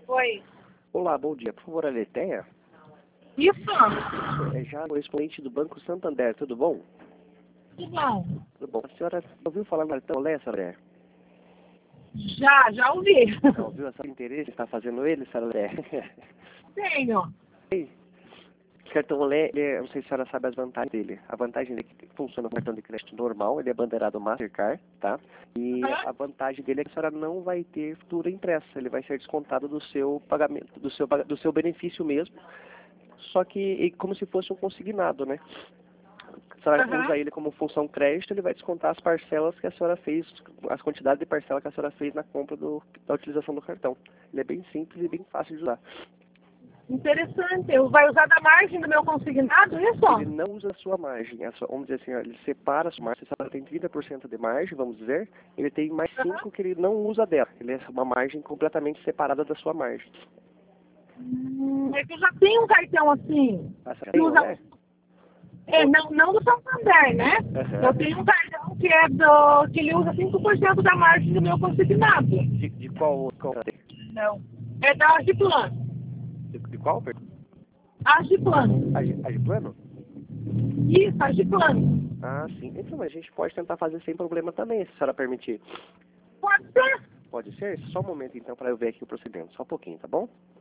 Oi. Olá, bom dia. Por favor, a Letéia? Isso? É já o expoente do Banco Santander, tudo bom? Tudo bom. Tudo bom. A senhora ouviu falar no cartão Olé, senhora? Já ouvi. Já ouviu esse interesse que está fazendo ele, senhora Lé? Tenho. Esse cartão Olé, não sei se a senhora sabe as vantagens dele. A vantagem dele é que funciona com cartão de crédito normal, ele é bandeirado Mastercard, tá? E a vantagem dele é que a senhora não vai ter fatura impressa, ele vai ser descontado do seu pagamento, do seu benefício mesmo, só que como se fosse um consignado, né? A senhora usa ele como função crédito, ele vai descontar as parcelas que a senhora fez, as quantidades de parcela que a senhora fez na compra da utilização do cartão. Ele é bem simples e bem fácil de usar. Interessante. Vai usar da margem do meu consignado, isso? Ele não usa a sua margem, vamos dizer assim, ele separa a sua margem. Se a senhora tem 30% de margem, vamos dizer, ele tem mais 5% que ele não usa dela. Ele é uma margem completamente separada da sua margem. É que eu já tenho um cartão assim. A senhora Que tem, usa... né? não do Santander, né? Eu tenho um cartão que que ele usa 5% da margem do meu consignado. De qual tem? Não. É da Agiplan. De qual, perdão? Agiplan. Agiplano? Isso, Agiplan. Ah, sim. Então a gente pode tentar fazer sem problema também, se a senhora permitir. Pode ser? Pode ser? Só um momento então para eu ver aqui o procedimento. Só um pouquinho, tá bom?